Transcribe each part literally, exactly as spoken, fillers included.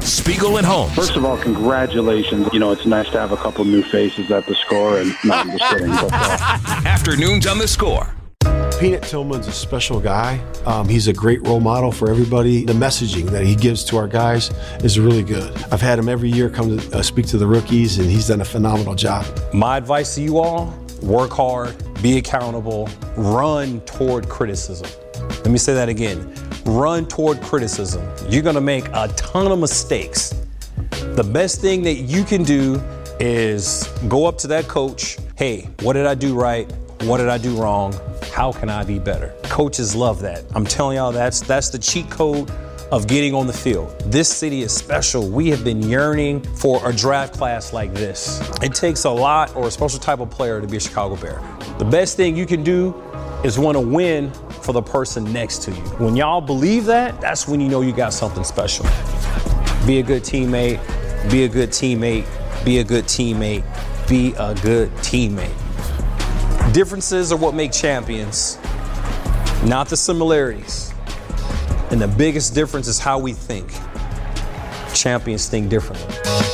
Spiegel and Holmes. First of all, congratulations. You know, it's nice to have a couple new faces at the Score. And no, I'm just kidding. But, uh... Afternoons on the Score. Peanut Tillman's a special guy. Um, he's a great role model for everybody. The messaging that he gives to our guys is really good. I've had him every year come to uh, speak to the rookies, and he's done a phenomenal job. My advice to you all, work hard, be accountable, run toward criticism. Let me say that again. Run toward criticism. You're going to make a ton of mistakes. The best thing that you can do is go up to that coach. Hey, what did I do right? What did I do wrong? How can I be better? Coaches love that. I'm telling y'all, that's that's the cheat code of getting on the field. This city is special. We have been yearning for a draft class like this. It takes a lot or a special type of player to be a Chicago Bear. The best thing you can do is want to win for the person next to you. When y'all believe that, that's when you know you got something special. Be a good teammate. Be a good teammate. Be a good teammate. Be a good teammate. Differences are what make champions, not the similarities. And the biggest difference is how we think. Champions think differently.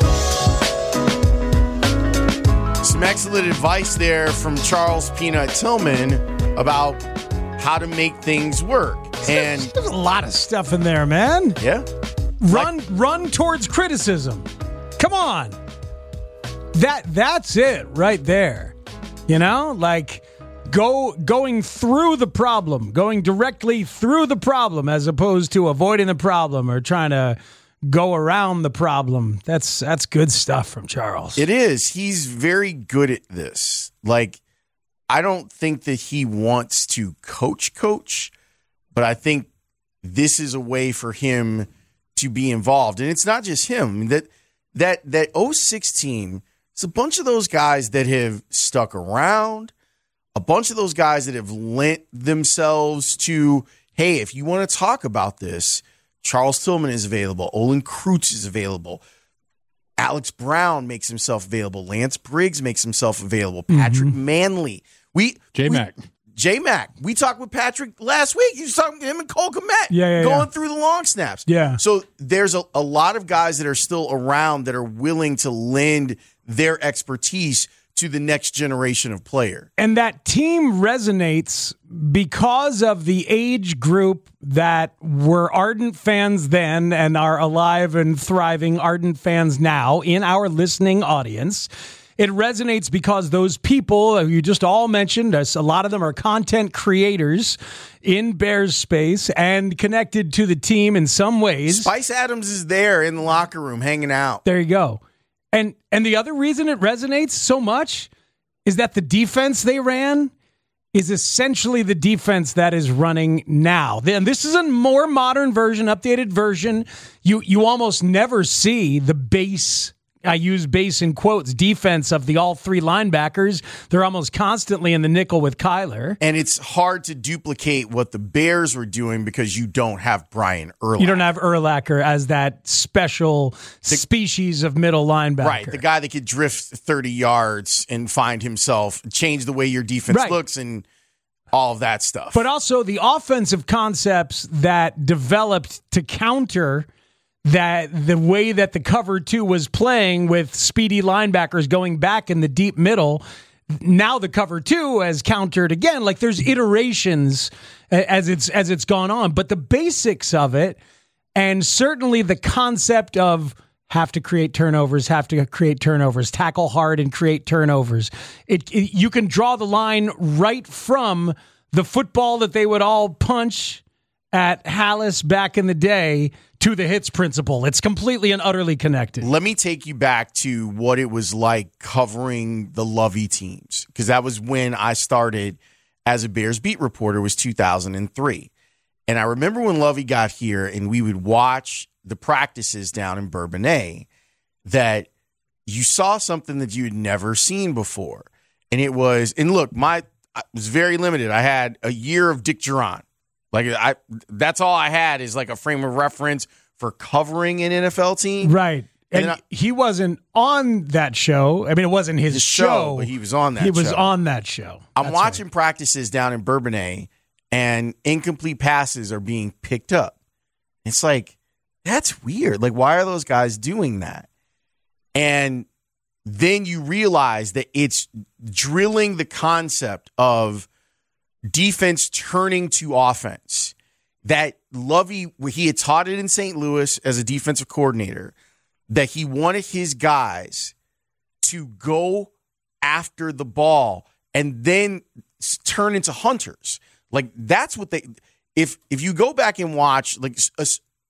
Some excellent advice there from Charles Peanut Tillman about how to make things work. And there's a lot of stuff in there, man. Yeah. Run like, run towards criticism. Come on. That that's it right there. You know, like go going through the problem, going directly through the problem as opposed to avoiding the problem or trying to go around the problem. That's that's good stuff from Charles. It is. He's very good at this. Like, I don't think that he wants to coach coach, but I think this is a way for him to be involved. And it's not just him. I mean, that that that oh six team, it's a bunch of those guys that have stuck around, a bunch of those guys that have lent themselves to, hey, if you want to talk about this, Charles Tillman is available. Olin Kreutz is available. Alex Brown makes himself available. Lance Briggs makes himself available. Patrick mm-hmm. Manley. We J-Mac. We, J-Mac. We talked with Patrick last week. He was talking to him and Cole Kmet yeah, yeah, going yeah. through the long snaps. Yeah. So there's a, a lot of guys that are still around that are willing to lend their expertise to the next generation of player. And that team resonates because of the age group that were ardent fans then and are alive and thriving ardent fans now in our listening audience. It resonates because those people you just all mentioned, a lot of them are content creators in Bears space and connected to the team in some ways. Spice Adams is there in the locker room hanging out. There you go. And and the other reason it resonates so much is that the defense they ran is essentially the defense that is running now. And this is a more modern version, updated version. You you almost never see the base, I use base in quotes, defense of the all three linebackers. They're almost constantly in the nickel with Kyler. And it's hard to duplicate what the Bears were doing because you don't have Brian Urlacher. You don't have Urlacher as that special the, species of middle linebacker. Right, the guy that could drift thirty yards and find himself, change the way your defense right. looks and all of that stuff. But also the offensive concepts that developed to counter that the way that the cover two was playing with speedy linebackers going back in the deep middle, now the cover two has countered again. Like there's iterations as it's as it's gone on, but the basics of it, and certainly the concept of have to create turnovers, have to create turnovers, tackle hard and create turnovers. It, it you can draw the line right from the football that they would all punch at Hallis back in the day to the hits principle. It's completely and utterly connected. Let me take you back to what it was like covering the Lovey teams, because that was when I started as a Bears beat reporter, was two thousand three. And I remember when Lovey got here and we would watch the practices down in Bourbonnais, that you saw something that you had never seen before. And it was, and look, my I was very limited. I had a year of Dick Durant. Like I, that's all I had is like a frame of reference for covering an N F L team. Right. And, and I, he wasn't on that show. I mean, it wasn't his, his show, show, but he was on that he show. was on that show. I'm That's watching right. practices down in Bourbonnais, and incomplete passes are being picked up. It's like, that's weird. Like, why are those guys doing that? And then you realize that it's drilling the concept of defense turning to offense. That Lovey, he had taught it in Saint Louis as a defensive coordinator, that he wanted his guys to go after the ball and then turn into hunters. Like, that's what they – if if you go back and watch, like, uh,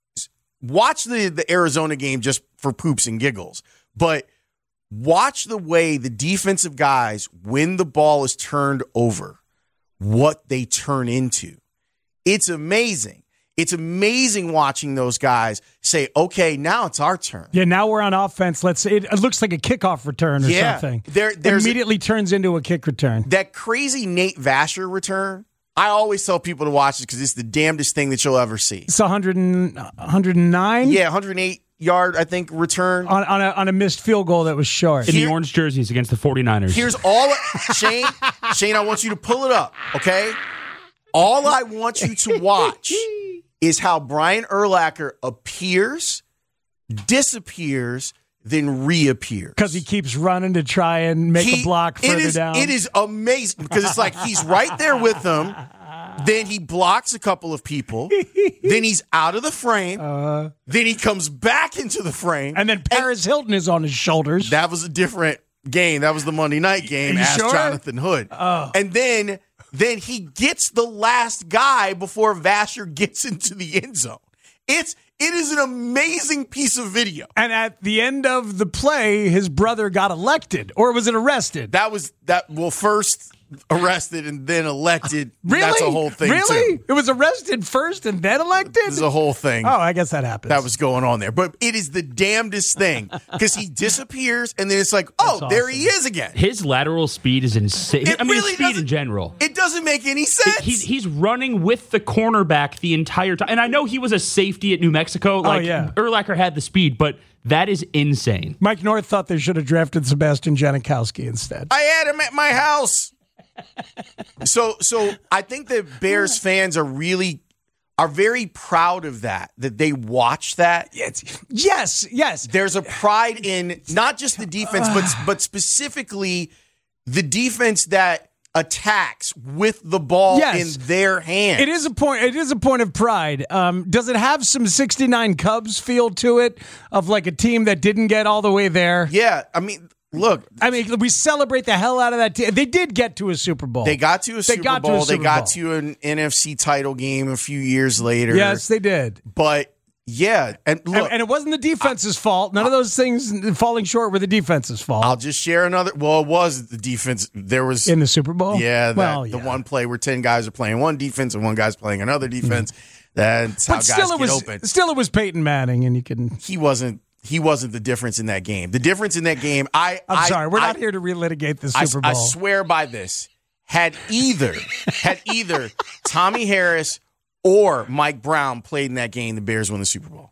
watch the, the Arizona game just for poops and giggles, but watch the way the defensive guys, when the ball is turned over, what they turn into. It's amazing. It's amazing watching those guys say, okay, now it's our turn. Yeah, now we're on offense. Let's. It, it looks like a kickoff return or yeah, something. There, there's immediately a, turns into a kick return. That crazy Nate Vasher return, I always tell people to watch it because it's the damnedest thing that you'll ever see. It's one hundred and, one hundred nine? Yeah, one hundred eight yard, I think, return. On, on, a, on a missed field goal that was short. In Here, the orange jerseys against the 49ers. Here's all, Shane, Shane, I want you to pull it up, okay? All I want you to watch is how Brian Urlacher appears, disappears, then reappears. Because he keeps running to try and make he, a block further it is, down. It is amazing because it's like he's right there with them. Then he blocks a couple of people. Then he's out of the frame. Uh, then he comes back into the frame. And then Paris and Hilton is on his shoulders. That was a different game. That was the Monday night game. Ask sure? Jonathan Hood. Oh. And then... Then he gets the last guy before Vasher gets into the end zone. It's it is an amazing piece of video. And at the end of the play, his brother got elected, or was it arrested? That was that. Well, first arrested and then elected. Really? That's a whole thing. Really? Too. It was arrested first and then elected? There's a whole thing. Oh, I guess that happens. That was going on there. But it is the damnedest thing because he disappears and then it's like, oh, That's there awesome. he is again. His lateral speed is insane. It I mean, really his speed doesn't- in general. It doesn't make any sense. He's he's running with the cornerback the entire time. And I know he was a safety at New Mexico. Like, oh, yeah. Urlacher had the speed, but that is insane. Mike North thought they should have drafted Sebastian Janikowski instead. I had him at my house. so so I think that Bears fans are really are very proud of that, that they watch that. Yes, yes, yes. There's a pride in not just the defense, but but specifically the defense that attacks with the ball yes. in their hands. It is a point. It is a point of pride. Um, does it have some sixty-nine Cubs feel to it, of like a team that didn't get all the way there? Yeah, I mean, look. I mean, we celebrate the hell out of that team. They did get to a Super Bowl. They got to a Super got to Bowl. a Super they got Bowl. to an N F C title game a few years later. Yes, they did. But yeah, and look, and, and it wasn't the defense's I, fault. None I, of those things falling short were the defense's fault. I'll just share another. Well, it was the defense. There was in the Super Bowl. Yeah, that, well, the yeah. one play where ten guys are playing one defense and one guy's playing another defense. Mm. That's how but guys still get it was, open. Still, it was Peyton Manning, and you can. He wasn't. He wasn't the difference in that game. The difference in that game. I. I'm I, sorry. We're I, not here to relitigate the I, Super Bowl. I swear by this. Had either had either Tommy Harris or Mike Brown played in that game, the Bears win the Super Bowl.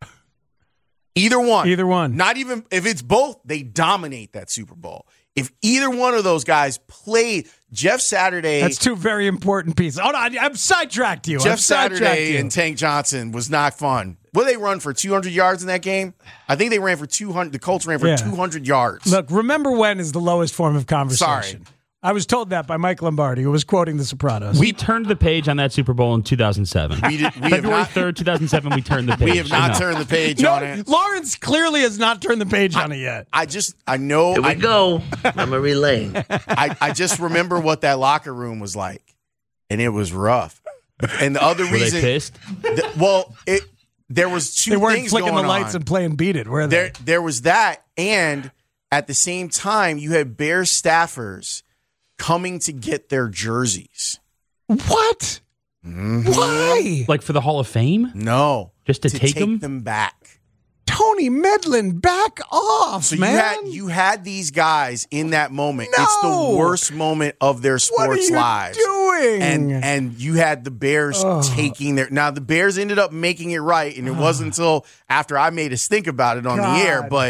Either one. Either one. Not even if it's both, they dominate that Super Bowl. If either one of those guys played, Jeff Saturday. That's two very important pieces. Hold on, I'm sidetracked you. Jeff I'm sidetracked Saturday you. and Tank Johnson was not fun. What did they run for two hundred yards in that game? I think they ran for two hundred. The Colts ran for yeah. two hundred yards. Look, remember when is the lowest form of conversation. Sorry. I was told that by Mike Lombardi, who was quoting The Sopranos. We turned the page on that Super Bowl in two thousand seven. We did, we February third, two thousand seven, we turned the page. We have not Enough. turned the page no, on it. Lawrence clearly has not turned the page I, on it yet. I just, I know. Here we I, go. I'm a relay. I, I just remember what that locker room was like, and it was rough. And the other Were reason. they pissed? The, well, it there was two they weren't things flicking going the lights on. and playing Beat It, were they? There, there was that, and at the same time, you had Bears staffers coming to get their jerseys. What? Mm-hmm. Why? Like for the Hall of Fame? No, Just to, to take, take them? them back. Tony Medlin, back off, So man. you had you had these guys in that moment. No. It's the worst moment of their sports what are you lives. doing? And and you had the Bears oh. taking their now the Bears ended up making it right, and it wasn't until after I made us think about it on God. the air, but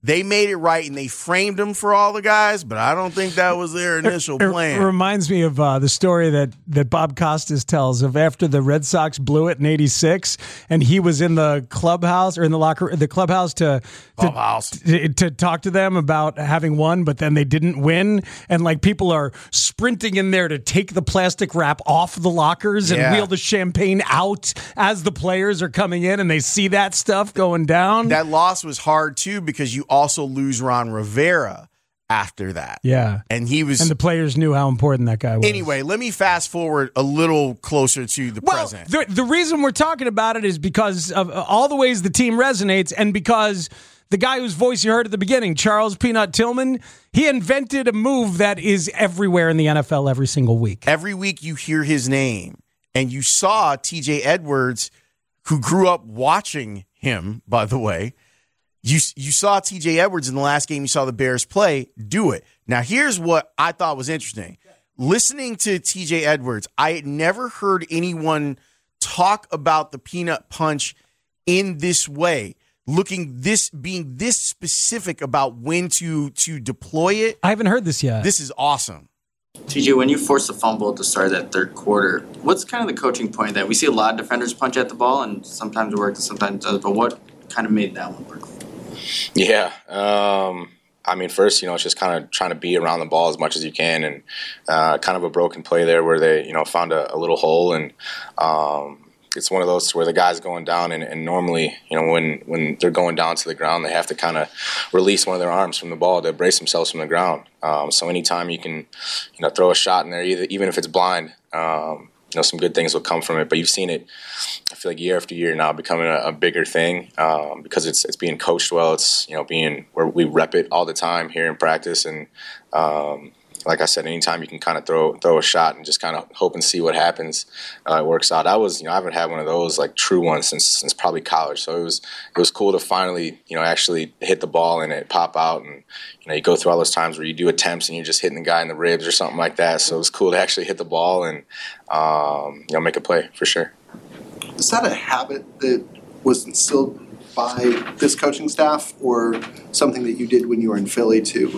They made it right, and they framed him for all the guys, but I don't think that was their initial it, plan. It reminds me of uh, the story that, that Bob Costas tells of after the Red Sox blew it in eighty-six, and he was in the clubhouse or in the locker the clubhouse to to, clubhouse. to to talk to them about having won, but then they didn't win, and like people are sprinting in there to take the plastic wrap off the lockers and Yeah. wheel the champagne out as the players are coming in, and they see that stuff going down. That loss was hard, too, because you also lose Ron Rivera after that. Yeah. And he was... And the players knew how important that guy was. Anyway, let me fast forward a little closer to the Well, present. the, the reason we're talking about it is because of all the ways the team resonates and because the guy whose voice you heard at the beginning, Charles Peanut Tillman, he invented a move that is everywhere in the N F L every single week. Every week you hear his name, and you saw T J Edwards, who grew up watching him, by the way. You you saw T J Edwards in the last game you saw the Bears play do it. Now, here's what I thought was interesting. Listening to T J Edwards, I had never heard anyone talk about the peanut punch in this way, looking this being this specific about when to to deploy it. I haven't heard this yet. This is awesome. T J, when you forced the fumble at the start of that third quarter, what's kind of the coaching point of that? We see a lot of defenders punch at the ball, and sometimes it works and sometimes it does, but what kind of made that one work? Yeah. Um, I mean, first, you know, it's just kind of trying to be around the ball as much as you can, and uh, kind of a broken play there where they, you know, found a, a little hole, and um, it's one of those where the guy's going down, and, and normally, you know, when, when they're going down to the ground, they have to kind of release one of their arms from the ball to brace themselves from the ground. Um, so anytime you can, you know, throw a shot in there, either, even if it's blind, um, you know, some good things will come from it. But you've seen it, I feel like year after year now, becoming a, a bigger thing um, because it's it's being coached well. It's, you know, being where we rep it all the time here in practice. And um, like I said, anytime you can kind of throw throw a shot and just kind of hope and see what happens, uh, it works out. I was, you know, I haven't had one of those like true ones since since probably college. So it was it was cool to finally, you know, actually hit the ball and it pop out. And you know, you go through all those times where you do attempts and you're just hitting the guy in the ribs or something like that. So it was cool to actually hit the ball and um, you know, make a play for sure. Is that a habit that was instilled by this coaching staff, or something that you did when you were in Philly too?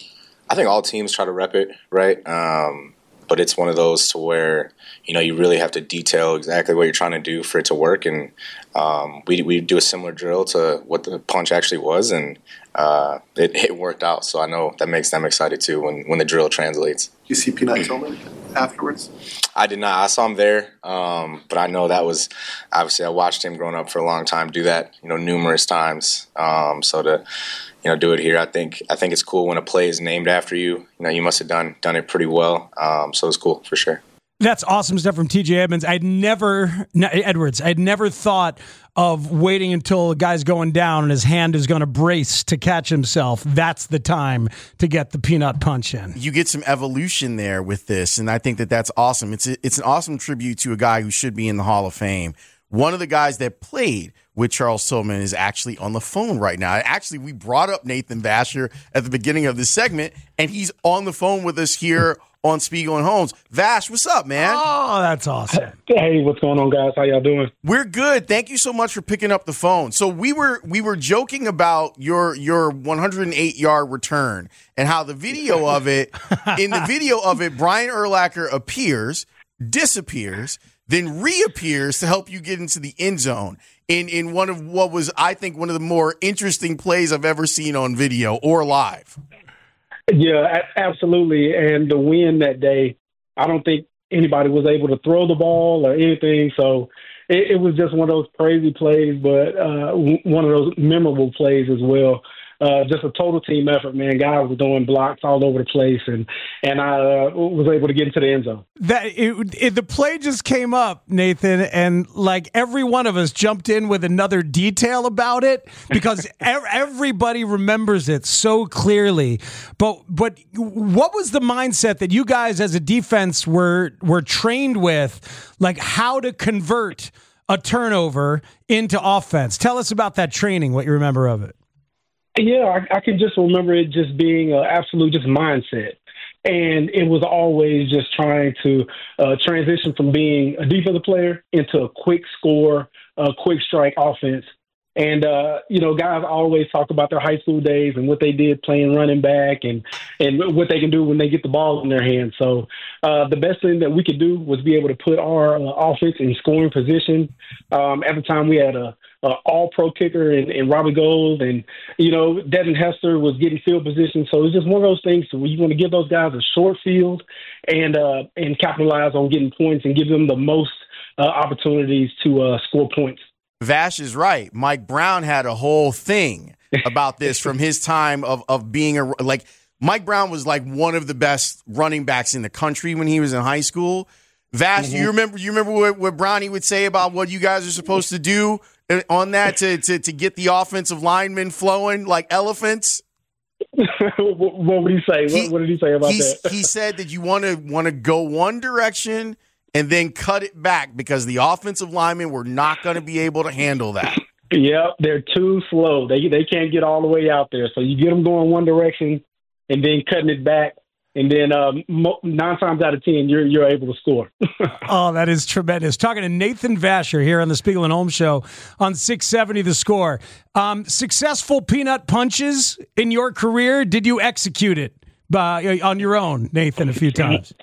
I think all teams try to rep it, right? Um, but it's one of those to where, you know, you really have to detail exactly what you're trying to do for it to work. And um, we we do a similar drill to what the punch actually was, and uh, it, it worked out. So I know that makes them excited too when, when the drill translates. You see Peanut Tillman afterwards? I did not. I saw him there, um, but I know that was obviously I watched him growing up for a long time do that, you know, numerous times. Um, so to you know, do it here. I think I think it's cool when a play is named after you. You know, you must have done done it pretty well. Um, so it's cool for sure. That's awesome stuff from T J Edmonds. I'd never Edwards. I'd never thought of waiting until a guy's going down and his hand is going to brace to catch himself. That's the time to get the peanut punch in. You get some evolution there with this, and I think that that's awesome. It's a, it's an awesome tribute to a guy who should be in the Hall of Fame. One of the guys that played with Charles Tillman is actually on the phone right now. Actually, we brought up Nathan Vasher at the beginning of this segment, and he's on the phone with us here on Spiegel and Holmes. Vash, what's up, man? Oh, that's awesome. Hey, what's going on, guys? How y'all doing? We're good. Thank you so much for picking up the phone. So we were we were joking about your your one hundred eight yard return and how the video of it, in the video of it, Brian Urlacher appears, disappears, then reappears to help you get into the end zone in, in one of what was, I think, one of the more interesting plays I've ever seen on video or live. Yeah, absolutely. And the win that day, I don't think anybody was able to throw the ball or anything. So it, it was just one of those crazy plays, but uh, one of those memorable plays as well. Uh, just a total team effort, man. Guys were doing blocks all over the place, and and I uh, was able to get into the end zone. That it, it, the play just came up, Nathan, and like every one of us jumped in with another detail about it because everybody remembers it so clearly. But but what was the mindset that you guys as a defense were were trained with, like how to convert a turnover into offense? Tell us about that training. What you remember of it? Yeah, I, I can just remember it just being an absolute just mindset. And it was always just trying to uh, transition from being a defensive player into a quick score, a quick strike offense And, uh, you know, guys always talk about their high school days and what they did playing running back and, and what they can do when they get the ball in their hands. So uh, the best thing that we could do was be able to put our uh, offense in scoring position. Um, at the time, we had a, a all-pro kicker in, in Robbie Gold, and, you know, Devin Hester was getting field position. So it's just one of those things where you want to give those guys a short field and, uh, and capitalize on getting points and give them the most uh, opportunities to uh, score points. Vash is right. Mike Brown had a whole thing about this from his time of, of being a, like, Mike Brown was like one of the best running backs in the country when he was in high school. Vash, mm-hmm. you remember, you remember what, what Brownie would say about what you guys are supposed to do on that to, to, to get the offensive linemen flowing like elephants? What would he say? He, what, what did he say about he, that? He said that you want to want to go one direction and then cut it back because the offensive linemen were not going to be able to handle that. Yep, they're too slow. They they can't get all the way out there. So you get them going one direction and then cutting it back, and then um, mo- nine times out of ten, you're you're able to score. Oh, that is tremendous. Talking to Nathan Vasher here on the Spiegel and Holmes Show on six seventy The Score. Um, successful peanut punches in your career? Did you execute it by, on your own, Nathan, a few times?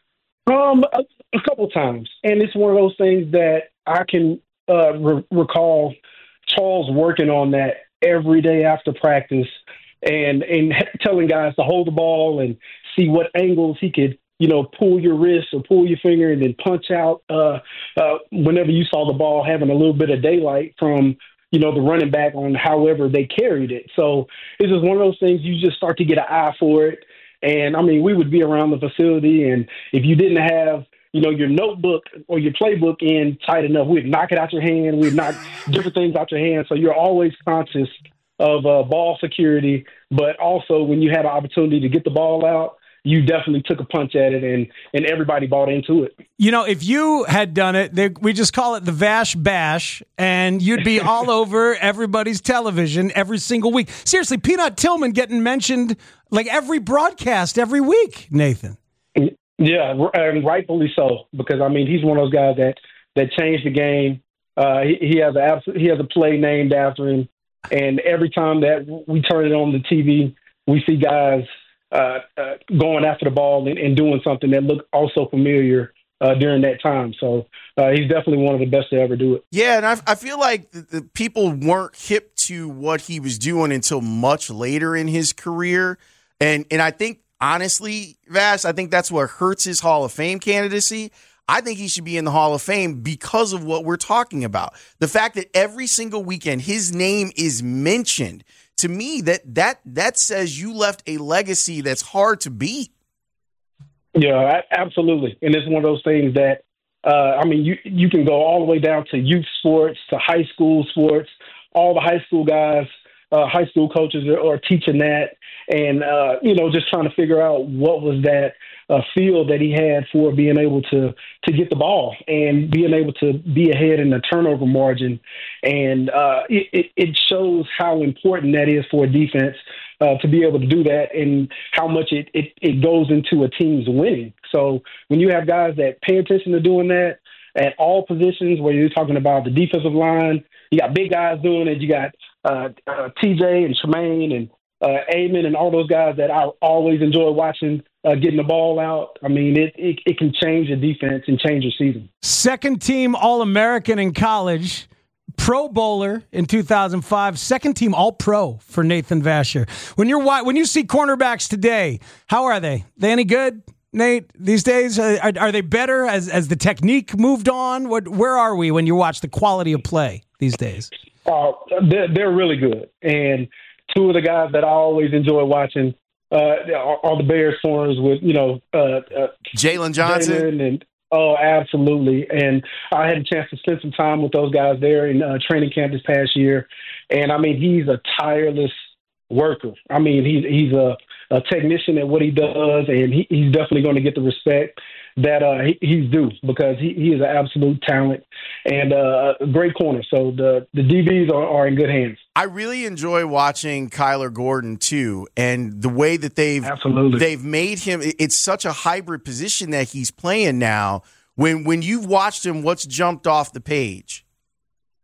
Um. A couple times, and it's one of those things that I can uh, re- recall Charles working on that every day after practice, and and telling guys to hold the ball and see what angles he could, you know, pull your wrist or pull your finger and then punch out uh, uh, whenever you saw the ball, having a little bit of daylight from, you know, the running back on however they carried it. So it's just one of those things you just start to get an eye for it. And I mean, we would be around the facility, and if you didn't have, you know, your notebook or your playbook in tight enough, we'd knock it out your hand. We'd knock different things out your hand. So you're always conscious of uh, ball security. But also when you had an opportunity to get the ball out, you definitely took a punch at it, and, and everybody bought into it. You know, if you had done it, they, we just call it the Vash Bash, and you'd be all over everybody's television every single week. Seriously, Peanut Tillman getting mentioned like every broadcast every week, Nathan. Yeah, and rightfully so, because I mean he's one of those guys that, that changed the game. Uh, he, he has a he has a play named after him, and every time that we turn it on the T V, we see guys uh, uh, going after the ball and, and doing something that looked also familiar uh, during that time. So uh, he's definitely one of the best to ever do it. Yeah, and I, I feel like the, the people weren't hip to what he was doing until much later in his career, and and I think. Honestly, Vash, I think that's what hurts his Hall of Fame candidacy. I think he should be in the Hall of Fame because of what we're talking about. The fact that every single weekend his name is mentioned, to me, that that that says you left a legacy that's hard to beat. Yeah, absolutely. And it's one of those things that, uh, I mean, you, you can go all the way down to youth sports, to high school sports, all the high school guys, uh, high school coaches are, are teaching that. And, uh, you know, just trying to figure out what was that uh, feel that he had for being able to to get the ball and being able to be ahead in the turnover margin. And uh, it, it shows how important that is for a defense uh, to be able to do that and how much it, it, it goes into a team's winning. So when you have guys that pay attention to doing that at all positions, where you're talking about the defensive line, you got big guys doing it, you got uh, uh, T J and Tremaine and Uh, Amen and all those guys that I always enjoy watching uh, getting the ball out. I mean, it, it it can change your defense and change your season. Second team All-American in college, Pro Bowler in two thousand five, second team All-Pro for Nathan Vasher. When you're when you see cornerbacks today, how are they? They any good, Nate? These days, are, are they better as as the technique moved on? What where are we when you watch the quality of play these days? Uh, they're, they're really good, and two of the guys that I always enjoy watching uh, are, are the Bears corners with, you know, uh, uh, Jalen Johnson. Jalen and oh, absolutely. And I had a chance to spend some time with those guys there in uh, training camp this past year. And I mean, he's a tireless worker. I mean, he's he's a, a technician at what he does, and he, he's definitely going to get the respect that uh, he, he's due because he, he is an absolute talent and uh, a great corner. So the, the D Bs are, are in good hands. I really enjoy watching Kyler Gordon too, and the way that they've absolutely they've made him. It's such a hybrid position that he's playing now. When when you've watched him, what's jumped off the page?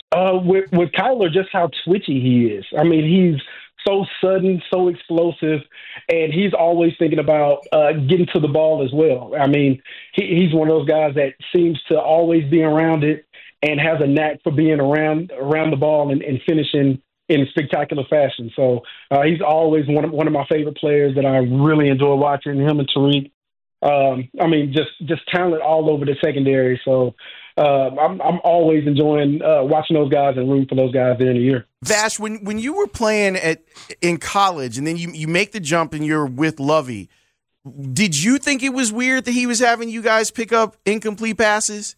Uh, with with Kyler, just how twitchy he is. I mean, he's so sudden, so explosive, and he's always thinking about uh, getting to the ball as well. I mean, he, he's one of those guys that seems to always be around it and has a knack for being around around the ball and, and finishing in spectacular fashion. So uh, he's always one of, one of my favorite players that I really enjoy watching, him and Tariq. Um, I mean, just, just talent all over the secondary. So uh, I'm, I'm always enjoying uh, watching those guys and rooting for those guys during the year. Vash, when, when you were playing at in college and then you, you make the jump and you're with Lovey, did you think it was weird that he was having you guys pick up incomplete passes?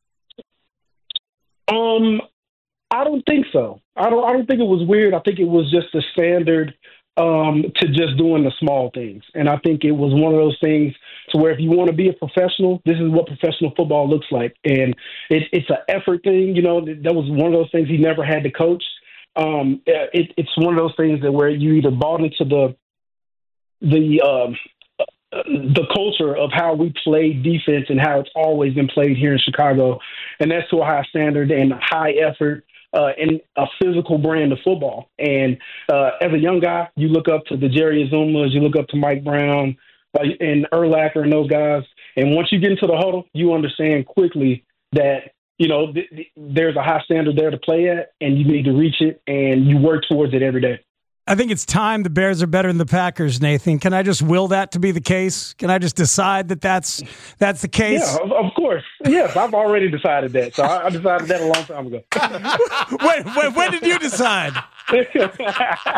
Um, I don't think so. I don't. I don't think it was weird. I think it was just the standard um, to just doing the small things. And I think it was one of those things to where if you want to be a professional, this is what professional football looks like. And it, it's an effort thing. You know, that was one of those things he never had to coach. Um, it, it's one of those things that where you either bought into the the um, the culture of how we play defense and how it's always been played here in Chicago, and that's to a high standard and high effort uh, and a physical brand of football. And uh, as a young guy, you look up to the Jerry Azumas, you look up to Mike Brown uh, and Urlacher and those guys. And once you get into the huddle, you understand quickly that, you know, th- th- there's a high standard there to play at, and you need to reach it, and you work towards it every day. I think it's time the Bears are better than the Packers, Nathan. Can I just will that to be the case? Can I just decide that that's, that's the case? Yeah, of, of course. Yes, I've already decided that. So I, I decided that a long time ago. when, when, when did you decide? I,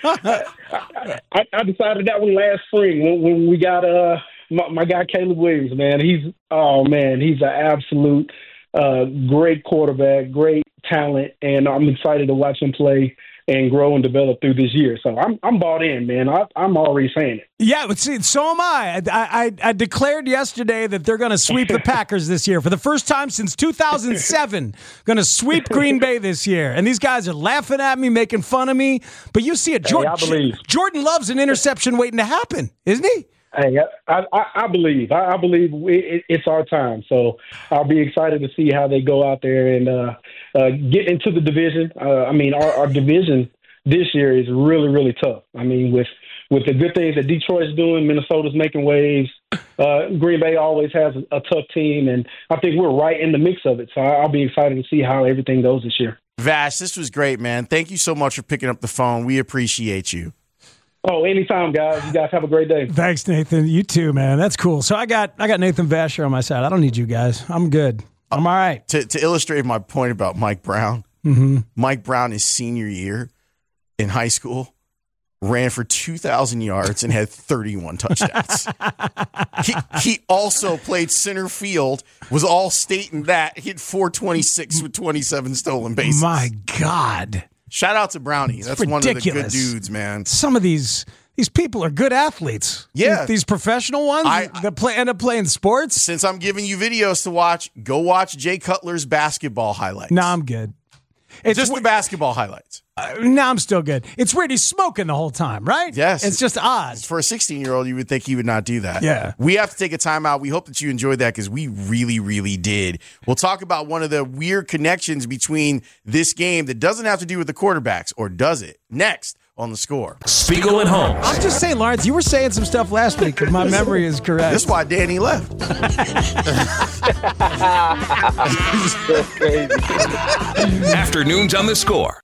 I decided that one last spring when, when we got uh, my, my guy Caleb Williams, man. He's, oh, man, he's an absolute uh, great quarterback, great talent, and I'm excited to watch him play and grow and develop through this year. So I'm I'm bought in, man. I, I'm already saying it. Yeah, but see, so am I. I, I, I declared yesterday that they're going to sweep the Packers this year for the first time since two thousand seven. Going to sweep Green Bay this year. And these guys are laughing at me, making fun of me. But you see it. Jordan, hey, I believe. Jordan Love's an interception waiting to happen, isn't he? Hey, I, I, I believe. I, I believe it, it's our time. So I'll be excited to see how they go out there and uh, uh, get into the division. Uh, I mean, our, our division this year is really, really tough. I mean, with with the good things that Detroit's doing, Minnesota's making waves. Uh, Green Bay always has a, a tough team, and I think we're right in the mix of it. So I'll be excited to see how everything goes this year. Vash, this was great, man. Thank you so much for picking up the phone. We appreciate you. Oh, anytime, guys. You guys have a great day. Thanks, Nathan. You too, man. That's cool. So I got I got Nathan Vasher on my side. I don't need you guys. I'm good. I'm all right. To, to illustrate my point about Mike Brown, mm-hmm. Mike Brown, his senior year in high school, ran for two thousand yards and had thirty-one touchdowns. he, he also played center field, was all state in that, hit four twenty-six with twenty-seven stolen bases. My God. Shout out to Brownie. That's one of the good dudes, man. Some of these these people are good athletes. Yeah. These, these professional ones I, that play, end up playing sports. Since I'm giving you videos to watch, go watch Jay Cutler's basketball highlights. No, I'm good. It's just the basketball highlights. Uh, no, I'm still good. It's weird. He's smoking the whole time, right? Yes. It's just odd. For a sixteen-year-old, you would think he would not do that. Yeah. We have to take a timeout. We hope that you enjoyed that because we really, really did. We'll talk about one of the weird connections between this game that doesn't have to do with the quarterbacks, or does it? Next on The Score. Spiegel and Holmes. I'm just saying, Lawrence, you were saying some stuff last week, if my memory is correct. That's why Danny left. That's crazy. Afternoons on The Score.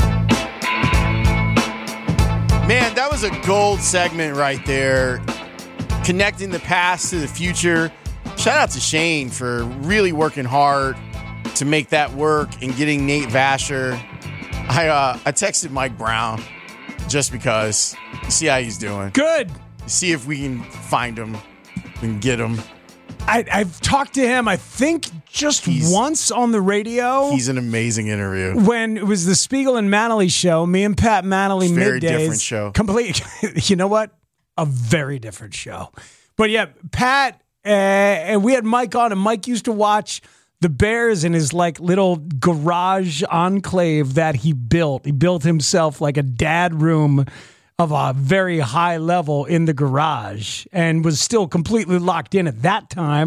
Man, that was a gold segment right there. Connecting the past to the future. Shout out to Shane for really working hard to make that work and getting Nate Vasher. I uh, I texted Mike Brown just because. See how he's doing. Good. See if we can find him and get him. I, I've talked to him, I think, just he's, once on the radio. He's an amazing interview. When it was the Spiegel and Manley show, me and Pat Manley middays. Very different show. Complete. You know what? A very different show. But yeah, Pat, uh, and we had Mike on, and Mike used to watch the Bears in his like little garage enclave that he built. He built himself like a dad room of a very high level in the garage and was still completely locked in at that time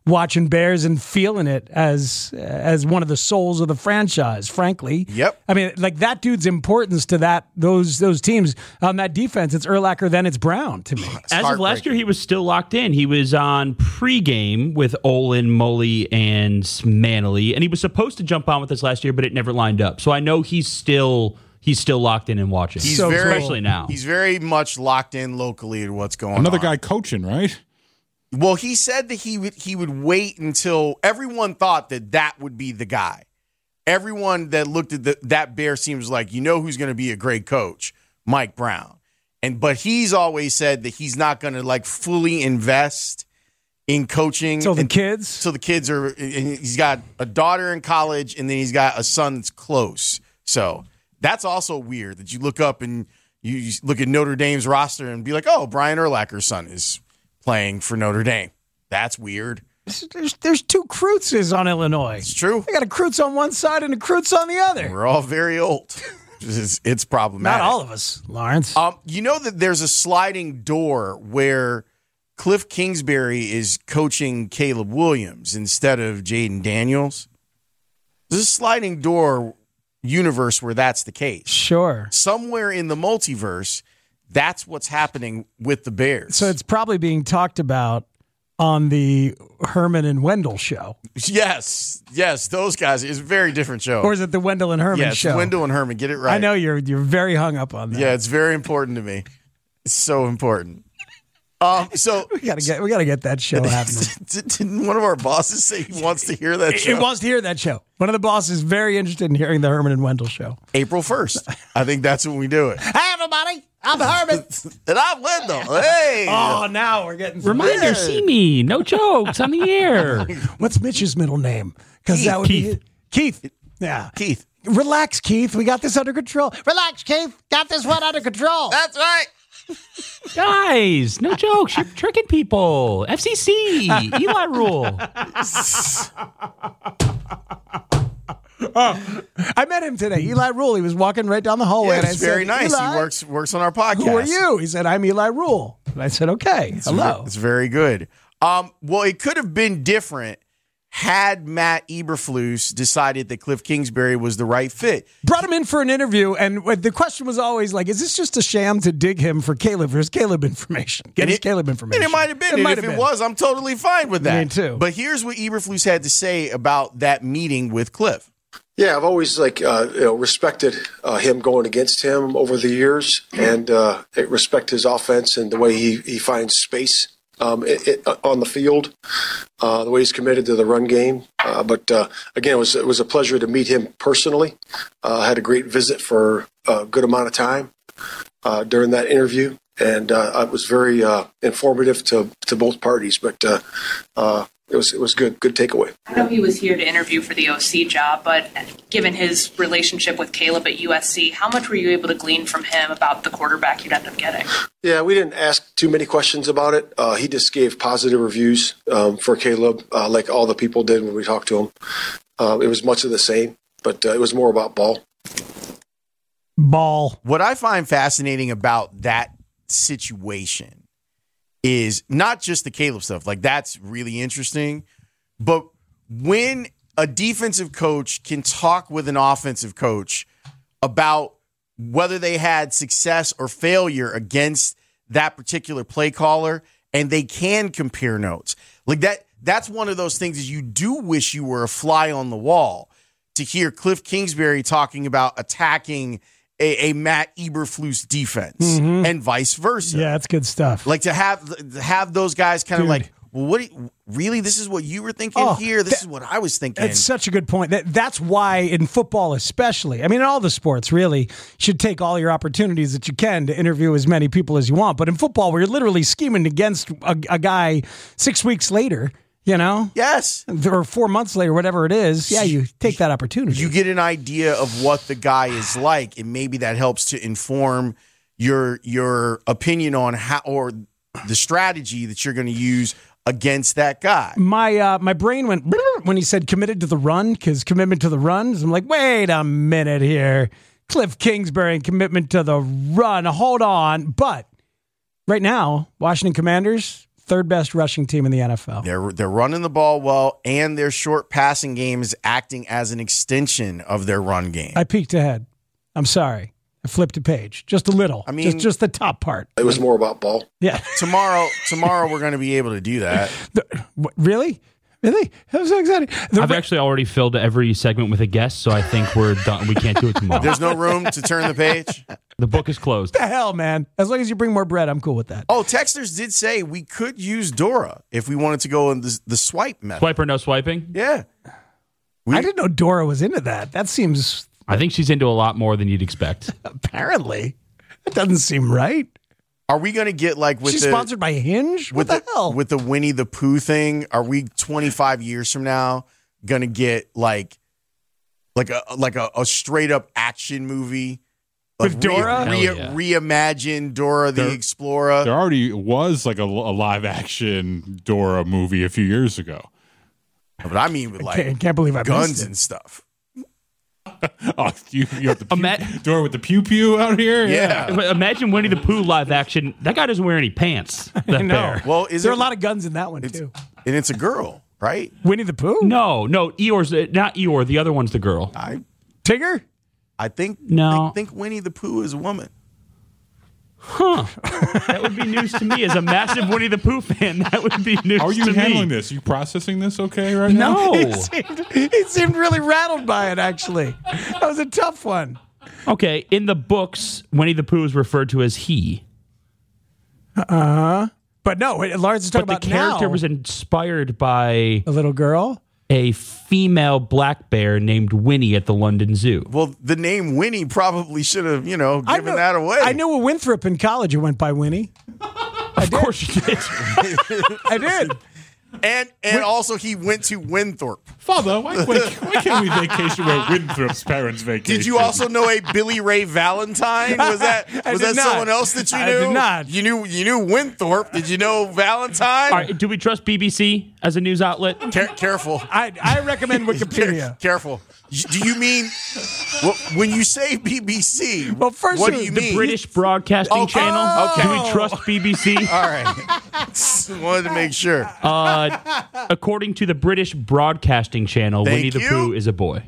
watching Bears and feeling it as as one of the souls of the franchise, frankly. Yep. I mean, like that dude's importance to that those those teams on that defense, it's Urlacher, then it's Brown to me. As of last year, he was still locked in. He was on pregame with Olin, Mully, and Manley, and he was supposed to jump on with us last year, but it never lined up. So I know he's still he's still locked in and watching, He's so very, especially now. He's very much locked in locally to what's going Another on. guy coaching, right? Well, he said that he would he would wait until everyone thought that that would be the guy. Everyone that looked at the, that Bear seems like, you know who's going to be a great coach, Mike Brown. And but he's always said that he's not going to like fully invest in coaching. So the and, kids? So the kids are, and he's got a daughter in college and then he's got a son that's close. So that's also weird that you look up and you, you look at Notre Dame's roster and be like, oh, Brian Urlacher's son is playing for Notre Dame. That's weird. There's, there's two Kreutzes on Illinois. It's true. They got a Kreutz on one side and a Kreutz on the other. We're all very old. It's, it's problematic. Not all of us, Lawrence. Um, you know that there's a sliding door where Cliff Kingsbury is coaching Caleb Williams instead of Jaden Daniels. There's a sliding door universe where that's the case. Sure. Somewhere in the multiverse, that's what's happening with the Bears. So it's probably being talked about on the Herman and Wendell show. Yes, yes, those guys. It's a very different show. Or is it the Wendell and Herman yeah, it's show? Wendell and Herman. Get it right. I know you're you're very hung up on that. Yeah, it's very important to me. It's so important. Um, so we gotta get we gotta get that show happening. Didn't one of our bosses say he wants to hear that show? He wants to hear that show. One of the bosses is very interested in hearing the Herman and Wendell show. April first. I think that's when we do it. Hey, everybody. I'm Herman. And I'm Wendell. Hey. Oh, now we're getting some Reminder, yeah. see me. No jokes on the air. What's Mitch's middle name? Because that would Keith. be Keith. Yeah. Keith. Relax, Keith. We got this under control. Relax, Keith. Got this one under control. That's right. Guys, no jokes. You're tricking people. F C C. Eli rule. Oh, I met him today. Eli Rule. He was walking right down the hallway. Yeah, and I it's very said, nice. Eli, He works works on our podcast. Who are you? He said, I'm Eli Rule. And I said, okay. It's Hello. ve- It's very good. Um, well, it could have been different had Matt Eberflus decided that Cliff Kingsbury was the right fit. Brought him in for an interview, and the question was always like, is this just a sham to dig him for Caleb, for his Caleb information? Get And his it- Caleb information. And it might have been. It And might if have it been. was, I'm totally fine with that. Me too. But here's what Eberflus had to say about that meeting with Cliff. Yeah, I've always like uh, you know respected uh, him going against him over the years, and uh, I respect his offense and the way he, he finds space um, it, it, on the field, uh, the way he's committed to the run game. Uh, but uh, again, it was it was a pleasure to meet him personally. Uh, I had a great visit for a good amount of time uh, during that interview, and uh, it was very uh, informative to to both parties. But uh, uh, it was it was good good takeaway. I know he was here to interview for the O C job, but given his relationship with Caleb at U S C, how much were you able to glean from him about the quarterback you'd end up getting? Yeah, we didn't ask too many questions about it. Uh, he just gave positive reviews um, for Caleb, uh, like all the people did when we talked to him. Uh, it was much of the same, but uh, it was more about ball. Ball. What I find fascinating about that situation is not just the Caleb stuff. Like, that's really interesting. But when a defensive coach can talk with an offensive coach about whether they had success or failure against that particular play caller, and they can compare notes. Like that, that's one of those things is you do wish you were a fly on the wall to hear Cliff Kingsbury talking about attacking a, a Matt Eberflus defense Mhm. and vice versa. Yeah, that's good stuff. Like to have to have those guys kind of Dude. like, well, what do you- really? This is what you were thinking Oh, here. This that- is what I was thinking. That's such a good point. That that's why in football, especially, I mean, in all the sports, really, you should take all your opportunities that you can to interview as many people as you want. But in football, where you're literally scheming against a, a guy six weeks later, you know, yes, or four months later, whatever it is, yeah, you take that opportunity. You get an idea of what the guy is like, and maybe that helps to inform your your opinion on how or the strategy that you're going to use against that guy. My uh, my brain went when he said committed to the run, because commitment to the runs. I'm like, wait a minute here. Cliff Kingsbury and commitment to the run. Hold on. But right now, Washington Commanders, Third best rushing team in the N F L. They're they're running the ball well, and their short passing game is acting as an extension of their run game. I peeked ahead. I'm sorry. I flipped a page. Just a little. I mean, just, just the top part. It was more about ball. Yeah. Tomorrow, tomorrow we're going to be able to do that. The, what, really? Really? I'm so excited. The I've actually already filled every segment with a guest, so I think we're done. We can't do it tomorrow. There's no room to turn the page? The book is closed. What the hell, man? As long as you bring more bread, I'm cool with that. Oh, texters did say we could use Dora if we wanted to go in the, the swipe method. Swipe or no swiping? Yeah. We, I didn't know Dora was into that. That seems... I think she's into a lot more than you'd expect. Apparently. That doesn't seem right. Are we going to get like with She's the... sponsored by Hinge? What with the, the hell? With the Winnie the Pooh thing, are we twenty-five years from now going to get like like a like a, a straight up action movie? Like with Dora? Re, re, yeah. Reimagine Dora the There- Explorer. There already was like a, a live action Dora movie a few years ago. But I mean with like can't, can't believe I guns missed it. and stuff. Oh, you, you have the pew, Dora with the pew pew out here? Yeah. Imagine Winnie the Pooh live action. That guy doesn't wear any pants. That I know. bear. Well, is there it, are a lot of guns in that one, it's, too. and it's a girl, right? Winnie the Pooh? No, no. Eeyore's not Eeyore. The other one's the girl. I Tigger? I think No. I think Winnie the Pooh is a woman. Huh. That would be news to me as a massive Winnie the Pooh fan. That would be news How are you to handling me. this? You processing this okay right now? No. He seemed, he seemed really rattled by it, actually. That was a tough one. Okay, in the books, Winnie the Pooh is referred to as he. Uh-huh. But no, Lars is talking But about the character now. was inspired by a little girl? a female black bear named Winnie at the London Zoo. Well, the name Winnie probably should have, you know, I given know- that away. I knew a Winthrop in college who went by Winnie. Of course you did. I did. And and also he went to Winthorpe. Father, why, why, why can't we vacation where Winthrop's parents vacation? Did you also know a Billy Ray Valentine? Was that I was did that not. someone else that you I knew? did not. You knew you knew Winthorpe. Did you know Valentine? All right, do we trust B B C as a news outlet? Care- careful. I, I recommend Wikipedia. Careful. Do you mean well, when you say B B C? Well, first what of do you the mean? British Broadcasting Oh, Channel. oh. Do we trust B B C? All right. Just wanted to make sure. Uh, according to the British Broadcasting Channel, Thank Winnie the you. Pooh is a boy.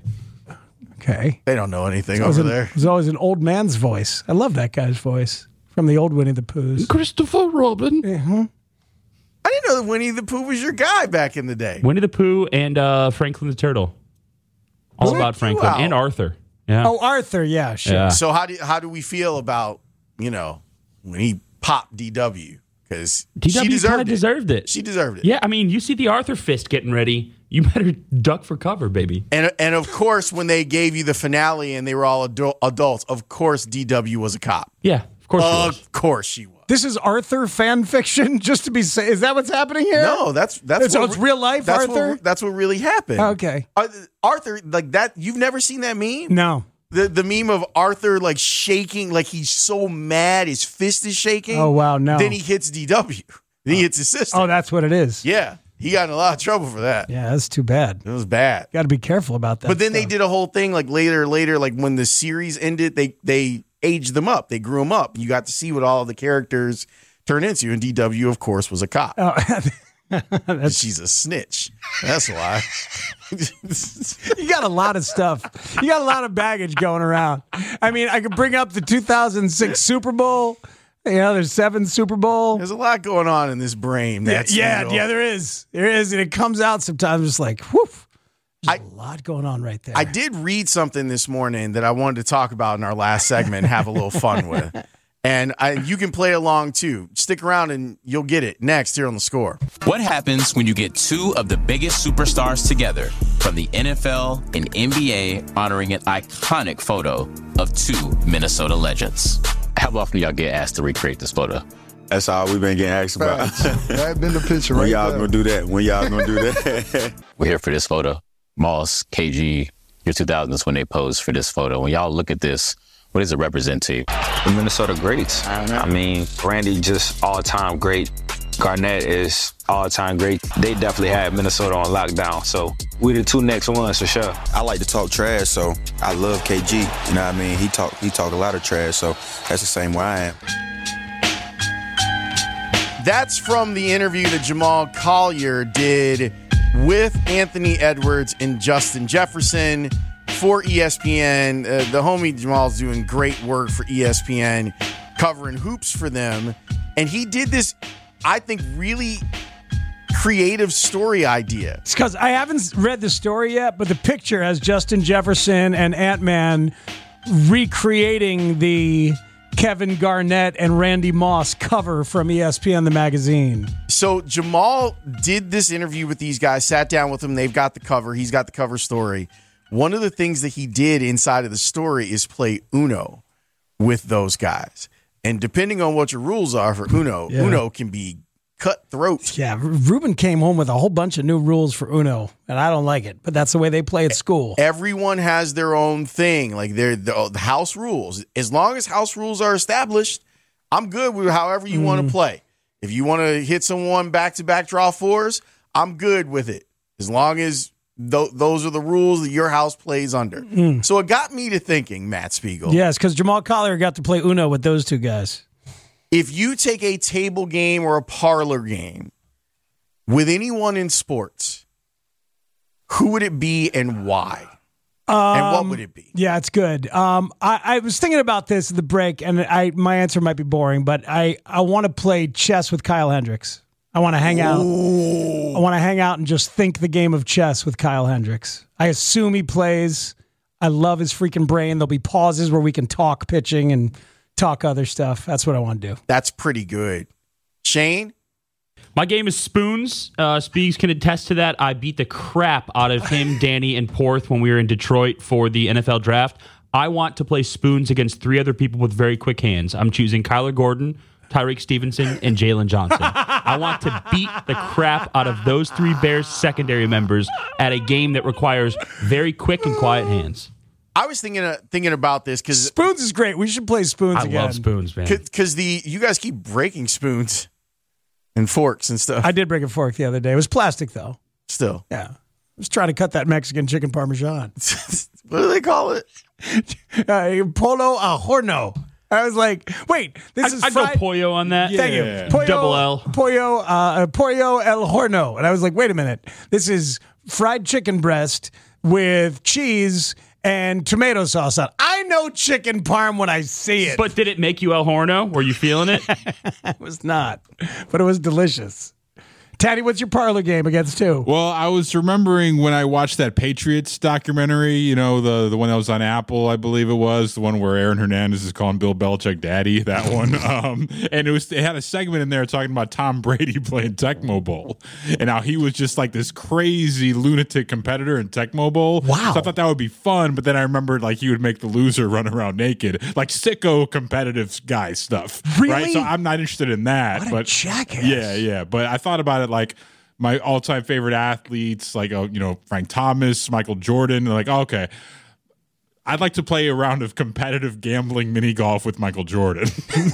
Okay. They don't know anything It was, over an, there. it was always an old man's voice. I love that guy's voice from the old Winnie the Poohs. Christopher Robin. Uh-huh. I didn't know that Winnie the Pooh was your guy back in the day. Winnie the Pooh and uh, Franklin the Turtle. All Check about you Franklin out. and Arthur. Yeah. Oh, Arthur, yeah, sure. Yeah. So how do how do we feel about, you know, when he popped D W? Because D she W kind deserved of it. deserved it. She deserved it. Yeah, I mean, you see the Arthur fist getting ready. You better duck for cover, baby. And and of course, when they gave you the finale and they were all adult, adults, of course D W was a cop. Yeah, of course. she Of was. course she was. This is Arthur fan fiction, just to be say. Is that what's happening here? No, that's that's So what it's re- real life that's Arthur? What, that's what really happened. Okay. Ar- Arthur, like that. You've never seen that meme? No. The the meme of Arthur like shaking, like he's so mad, his fist is shaking. Oh, wow, no. Then he hits D W. Then he hits his sister. Oh, that's what it is. Yeah, he got in a lot of trouble for that. Yeah, that's too bad. It was bad. Got to be careful about that. But then they stuff. did a whole thing like later, later, like when the series ended, they they aged them up, they grew them up. You got to see what all of the characters turned into, and D W, of course, was a cop. Oh, She's a snitch. That's why. you got a lot of stuff. You got a lot of baggage going around. I mean, I could bring up the two thousand six Super Bowl. You know, there's seven Super Bowl. There's a lot going on in this brain. Yeah, That's yeah, you know, yeah, there is. There is. And it comes out sometimes just like, whew. There's a lot going on right there. I did read something this morning that I wanted to talk about in our last segment and have a little fun with. And I, you can play along too. Stick around and you'll get it next here on The Score. What happens when you get two of the biggest superstars together from the N F L and N B A honoring an iconic photo of two Minnesota legends? How often do y'all get asked to recreate this photo? That's all we've been getting asked about. That been the picture when right y'all there. gonna do that? When y'all gonna do that? We're here for this photo. Moss, K G, your two thousands when they posed for this photo. When y'all look at this, what does it represent to you? The Minnesota greats. I mean, Randy just all-time great. Garnett is all-time great. They definitely had Minnesota on lockdown. So we the two next ones for sure. I like to talk trash, so I love K G. You know what I mean? He talk he talk a lot of trash, so that's the same way I am. That's from the interview that Jamal Collier did with Anthony Edwards and Justin Jefferson for E S P N. Uh, the homie Jamal's doing great work for E S P N, covering hoops for them. And he did this, I think, really creative story idea. It's because I haven't read the story yet, but the picture has Justin Jefferson and Ant-Man recreating the Kevin Garnett and Randy Moss cover from E S P N, the magazine. So Jamal did this interview with these guys, sat down with them. They've got the cover. He's got the cover story. One of the things that he did inside of the story is play Uno with those guys. And depending on what your rules are for Uno, yeah. Uno can be cutthroat. Yeah, Ruben came home with a whole bunch of new rules for Uno, and I don't like it, but that's the way they play at school. Everyone has their own thing, like they're the, the house rules. As long as house rules are established, I'm good with however you mm. want to play. If you want to hit someone back-to-back draw fours, I'm good with it. As long as th- those are the rules that your house plays under. Mm. So it got me to thinking, Matt Spiegel. Yes, because Jamal Collier got to play Uno with those two guys. If you take a table game or a parlor game with anyone in sports, who would it be and why? Um, and what would it be? Yeah, it's good. Um, I, I was thinking about this at the break, and I my answer might be boring, but I, I want to play chess with Kyle Hendricks. I want to hang out. Ooh. I want to hang out and just think the game of chess with Kyle Hendricks. I assume he plays. I love his freaking brain. There'll be pauses where we can talk pitching and talk other stuff. That's what I want to do. That's pretty good. Shane? My game is spoons. Uh, Speaks can attest to that. I beat the crap out of him, Danny, and Porth when we were in Detroit for the N F L draft. I want to play spoons against three other people with very quick hands. I'm choosing Kyler Gordon, Tyreek Stevenson, and Jalen Johnson. I want to beat the crap out of those three Bears secondary members at a game that requires very quick and quiet hands. I was thinking uh, thinking about this because spoons is great. We should play spoons I again. I love spoons, man. Because the you guys keep breaking spoons and forks and stuff. I did break a fork the other day. It was plastic though. Still, yeah. I was trying to cut that Mexican chicken parmesan. What do they call it? uh, Polo al horno. I was like, wait, this I, is I'd fried- go pollo on that. Thank yeah. you. Pollo, Double L. Pollo, uh, pollo el horno. And I was like, wait a minute. This is fried chicken breast with cheese and tomato sauce on. I know chicken parm when I see it. But did it make you El Horno? Were you feeling it? It was not, but it was delicious. Taddy, what's your parlor game against who? Well, I was remembering when I watched that Patriots documentary, you know, the, the one that was on Apple, I believe it was, the one where Aaron Hernandez is calling Bill Belichick daddy, that one. um, and it was it had a segment in there talking about Tom Brady playing Tecmo Bowl and how he was just like this crazy lunatic competitor in Tecmo Bowl. Wow. So I thought that would be fun, but then I remembered like he would make the loser run around naked, like sicko competitive guy stuff. Really? Right? So I'm not interested in that. What a but jackass. Yeah, yeah. But I thought about it like my all-time favorite athletes, like, oh, you know, Frank Thomas, Michael Jordan, like, oh, okay, I'd like to play a round of competitive gambling mini golf with Michael Jordan.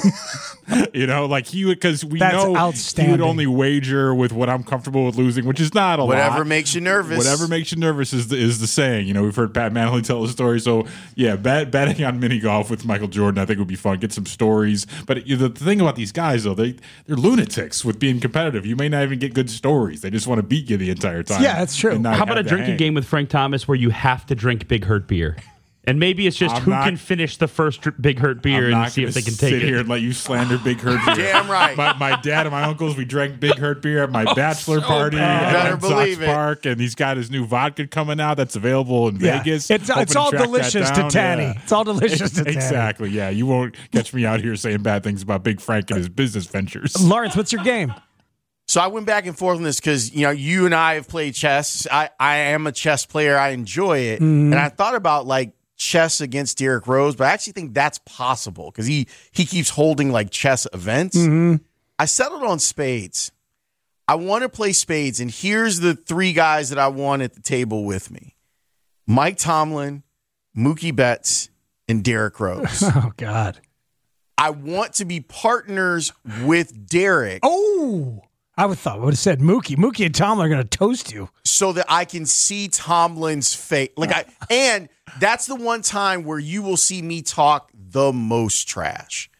You know, like he would, because we That's know he would only wager with what I'm comfortable with losing, which is not a Whatever lot. Whatever makes you nervous. Whatever makes you nervous is the, is the saying. You know, we've heard Pat Manley tell the story. So, yeah, bet, betting on mini golf with Michael Jordan, I think would be fun. Get some stories. But you know, the thing about these guys, though, they, they're lunatics with being competitive. You may not even get good stories. They just want to beat you the entire time. Yeah, that's true. How about a drinking hang. game with Frank Thomas where you have to drink Big Hurt beer? And maybe it's just I'm who not, can finish the first Big Hurt beer I'm and see if they can take sit it. here and let you slander Big Hurt beer. Damn right. My, my dad and my uncles, we drank Big Hurt beer at my Oh, bachelor so party bad. at Better Red Sox believe it. Park, and he's got his new vodka coming out that's available in Yeah. Vegas. It's, Hoping it's all to track that delicious to down. Tanny. Yeah. It's all delicious to Tanny. Exactly, yeah. You won't catch me out here saying bad things about Big Frank and his business ventures. Lawrence, what's your game? So I went back and forth on this because, you know, you and I have played chess. I, I am a chess player. I enjoy it. Mm-hmm. And I thought about, like, chess against Derrick Rose, but I actually think that's possible because he, he keeps holding, like, chess events. Mm-hmm. I settled on spades. I want to play spades, and here's the three guys that I want at the table with me. Mike Tomlin, Mookie Betts, and Derrick Rose. Oh, God. I want to be partners with Derrick. Oh, I would thought would have said Mookie. Mookie and Tomlin are going to toast you so that I can see Tomlin's face. Like I, and that's the one time where you will see me talk the most trash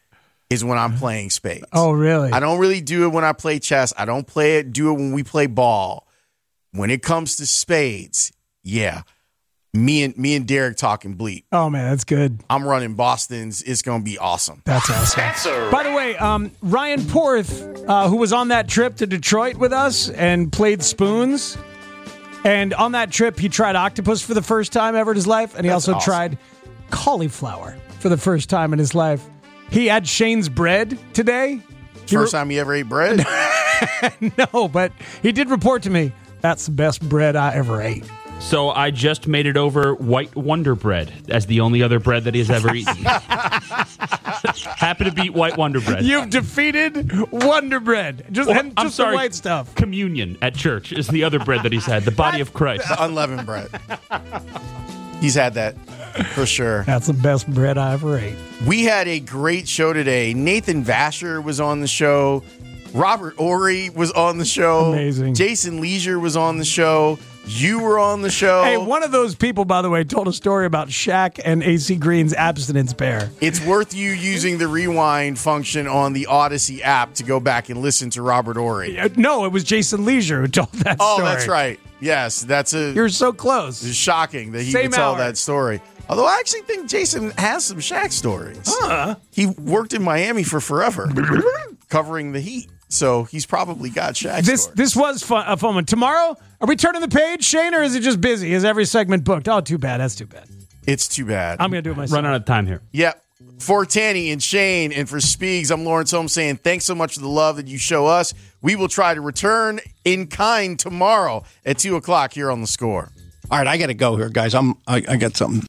is when I'm playing spades. Oh, really? I don't really do it when I play chess. I don't play it, do it when we play ball. When it comes to spades, yeah. Me and me and Derek talking bleep. Oh, man, that's good. I'm running Boston's. It's going to be awesome. That's awesome. That's a By the way, um, Ryan Porth, uh, who was on that trip to Detroit with us and played spoons, and on that trip, he tried octopus for the first time ever in his life, and he That's also awesome. tried cauliflower for the first time in his life. He had Shane's bread today. He First re- time you ever ate bread? No, but he did report to me, that's the best bread I ever ate. So I just made it over white Wonder Bread as the only other bread that he's ever eaten. Happen to beat white Wonder Bread. You've defeated Wonder Bread. Just, Well, and I'm just sorry. the white stuff. Communion at church is the other bread that he's had, the body of Christ. The unleavened bread. He's had that for sure. That's the best bread I ever ate. We had a great show today. Nathan Vasher was on the show. Robert Ory was on the show. Amazing. Jason Leisure was on the show. You were on the show. Hey, one of those people, by the way, told a story about Shaq and A C Green's abstinence pair. It's worth you using the rewind function on the Odyssey app to go back and listen to Robert Ory. Uh, No, it was Jason Leisure who told that Oh, story. that's right. Yes, that's a. You're so close. It's shocking that he Same would tell hour. that story. Although I actually think Jason has some Shaq stories. Huh. He worked in Miami for forever, covering the Heat. So he's probably got Shaq This stories. this was fun, a fun one. Tomorrow, are we turning the page, Shane, or is it just busy? Is every segment booked? Oh, too bad. That's too bad. It's too bad. I'm going to do it myself. Run out of time here. Yep. For Tanny and Shane and for Speegs, I'm Lawrence Holmes saying thanks so much for the love that you show us. We will try to return in kind tomorrow at two o'clock here on The Score. All right, I got to go here, guys. I'm I, I got something